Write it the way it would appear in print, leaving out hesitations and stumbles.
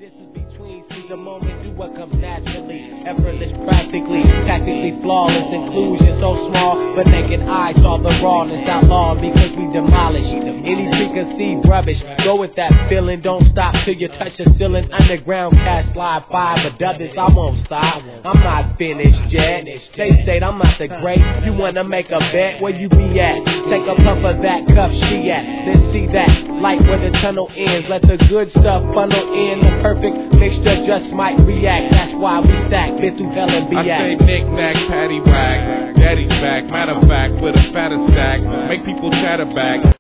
This is between the moment, do what comes naturally, effortless practically, tactically flawless, inclusion so small, but naked eyes saw the rawness, outlawed because we demolish any preconceived rubbish. Go with that feeling, don't stop till you touch the ceiling. Underground cast slide 5, but others I won't stop. I'm not finished yet. They state I'm not the great. You wanna make a bet? Where you be at? Take a puff of that cuff she at, then see that light where the tunnel ends. Let the good stuff funnel in. The perfect mixture just might react. That's why we stack bit through hell and be at. I say knick-knack, paddywhack, daddy's back. Matter of fact, with a fatter stack, make people chatter back.